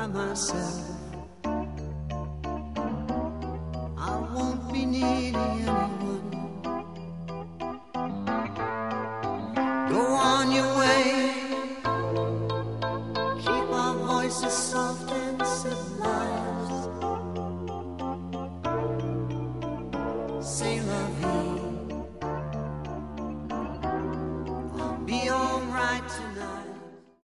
myself. I won't be needing anyone. Go on your way. Keep our voices soft and civilized. Say love you.